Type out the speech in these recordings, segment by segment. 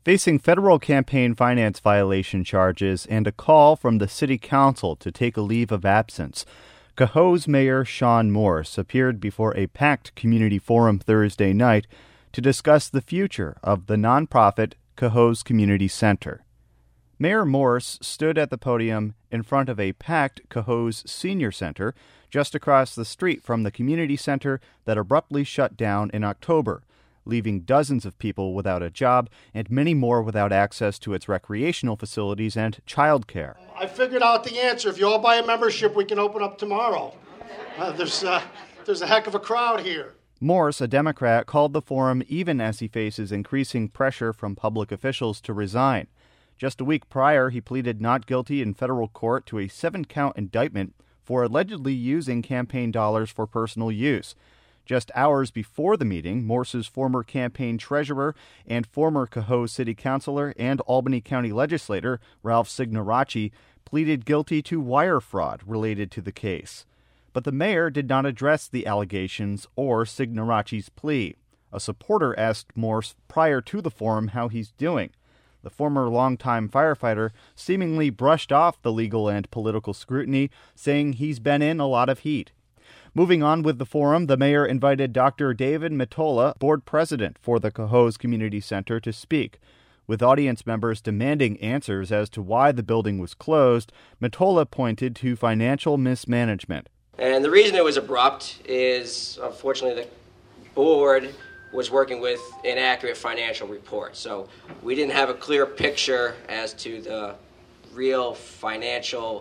Facing federal campaign finance violation charges and a call from the city council to take a leave of absence, Cohoes Mayor Shawn Morse appeared before a packed community forum Thursday night to discuss the future of the nonprofit Cohoes Community Center. Mayor Morse stood at the podium in front of a packed Cohoes Senior Center just across the street from the community center that abruptly shut down in October, leaving dozens of people without a job and many more without access to its recreational facilities and childcare. I figured out the answer. If you all buy a membership, we can open up tomorrow. There's a heck of a crowd here. Morse, a Democrat, called the forum even as he faces increasing pressure from public officials to resign. Just a week prior, he pleaded not guilty in federal court to a 7-count indictment for allegedly using campaign dollars for personal use. Just hours before the meeting, Morse's former campaign treasurer and former Cohoes city councilor and Albany County legislator, Ralph Signoracci, pleaded guilty to wire fraud related to the case. But the mayor did not address the allegations or Signoracci's plea. A supporter asked Morse prior to the forum how he's doing. The former longtime firefighter seemingly brushed off the legal and political scrutiny, saying he's been in a lot of heat. Moving on with the forum, the mayor invited Dr. David Mottola, board president for the Cohoes Community Center, to speak. With audience members demanding answers as to why the building was closed, Mottola pointed to financial mismanagement. And the reason it was abrupt is, unfortunately, the board was working with inaccurate financial reports. So we didn't have a clear picture as to the real financial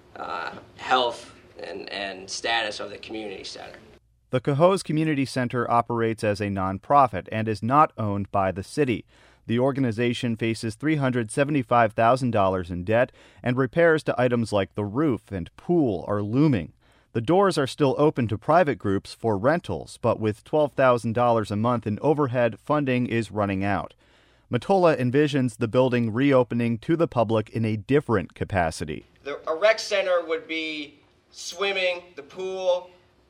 health and status of the community center. The Cohoes Community Center operates as a nonprofit and is not owned by the city. The organization faces $375,000 in debt, and repairs to items like the roof and pool are looming. The doors are still open to private groups for rentals, but with $12,000 a month in overhead, funding is running out. Mottola envisions the building reopening to the public in a different capacity. A rec center would be swimming, the pool,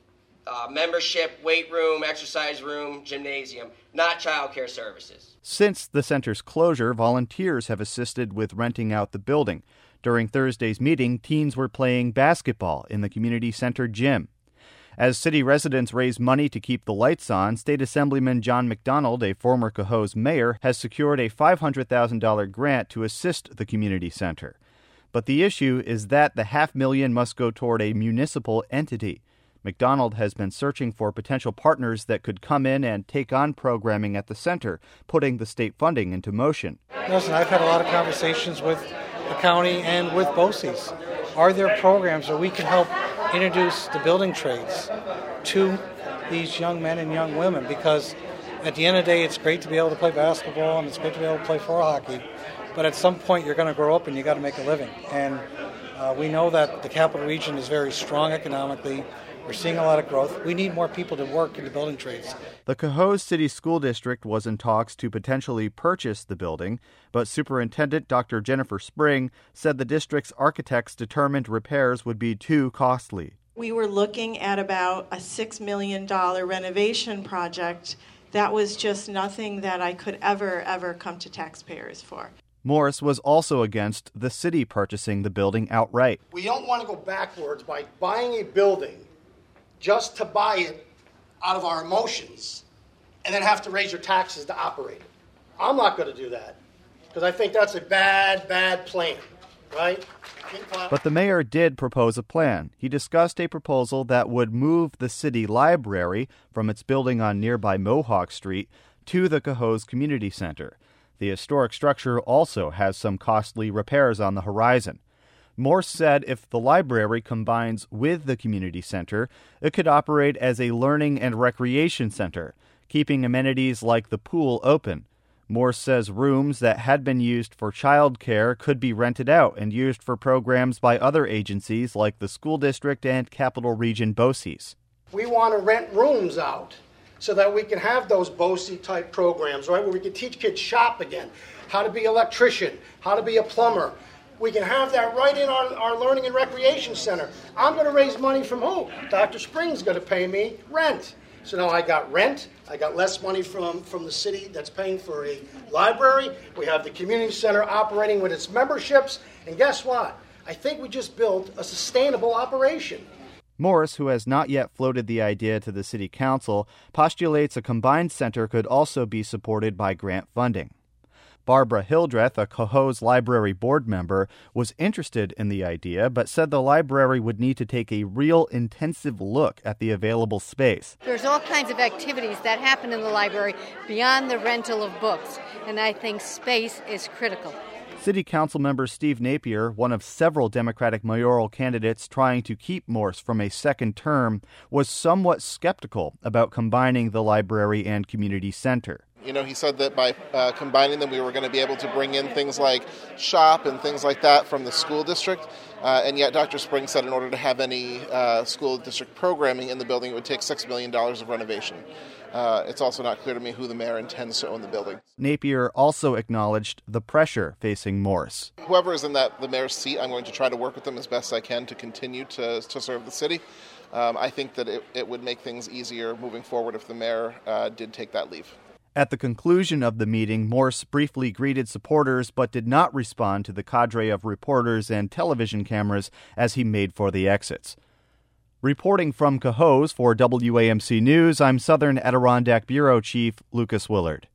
membership, weight room, exercise room, gymnasium, not child care services. Since the center's closure, volunteers have assisted with renting out the building. During Thursday's meeting, teens were playing basketball in the community center gym. As city residents raise money to keep the lights on, State Assemblyman John McDonald, a former Cohoes mayor, has secured a $500,000 grant to assist the community center. But the issue is that the $500,000 must go toward a municipal entity. McDonald has been searching for potential partners that could come in and take on programming at the center, putting the state funding into motion. Listen, I've had a lot of conversations with the county and with BOCES. Are there programs where we can help introduce the building trades to these young men and young women? Because at the end of the day, it's great to be able to play basketball and it's great to be able to play floor hockey. But at some point, you're going to grow up and you got to make a living. And we know that the capital region is very strong economically. We're seeing a lot of growth. We need more people to work in the building trades. The Cohoes City School District was in talks to potentially purchase the building, but Superintendent Dr. Jennifer Spring said the district's architects determined repairs would be too costly. We were looking at about a $6 million renovation project. That was just nothing that I could ever come to taxpayers for. Morse was also against the city purchasing the building outright. We don't want to go backwards by buying a building just to buy it out of our emotions and then have to raise your taxes to operate it. I'm not going to do that because I think that's a bad plan, right? But the mayor did propose a plan. He discussed a proposal that would move the city library from its building on nearby Mohawk Street to the Cohoes Community Center. The historic structure also has some costly repairs on the horizon. Morse said if the library combines with the community center, it could operate as a learning and recreation center, keeping amenities like the pool open. Morse says rooms that had been used for child care could be rented out and used for programs by other agencies like the school district and Capital Region BOCES. We want to rent rooms out so that we can have those BOCES-type programs, right, where we can teach kids shop again, how to be an electrician, how to be a plumber. We can have that right in our learning and recreation center. I'm going to raise money from who? Dr. Spring's going to pay me rent. So now I got rent, I got less money from the city that's paying for a library, we have the community center operating with its memberships, and guess what? I think we just built a sustainable operation. Morse, who has not yet floated the idea to the city council, postulates a combined center could also be supported by grant funding. Barbara Hildreth, a Cohoes Library board member, was interested in the idea, but said the library would need to take a real intensive look at the available space. There's all kinds of activities that happen in the library beyond the rental of books, and I think space is critical. City Council member Steve Napier, one of several Democratic mayoral candidates trying to keep Morse from a second term, was somewhat skeptical about combining the library and community center. You know, he said that by combining them, we were going to be able to bring in things like shop and things like that from the school district. And yet Dr. Spring said in order to have any school district programming in the building, it would take $6 million of renovation. It's also not clear to me who the mayor intends to own the building. Napier also acknowledged the pressure facing Morse. Whoever is in the mayor's seat, I'm going to try to work with them as best I can to continue to serve the city. I think that it would make things easier moving forward if the mayor did take that leave. At the conclusion of the meeting, Morse briefly greeted supporters but did not respond to the cadre of reporters and television cameras as he made for the exits. Reporting from Cohoes for WAMC News, I'm Southern Adirondack Bureau Chief Lucas Willard.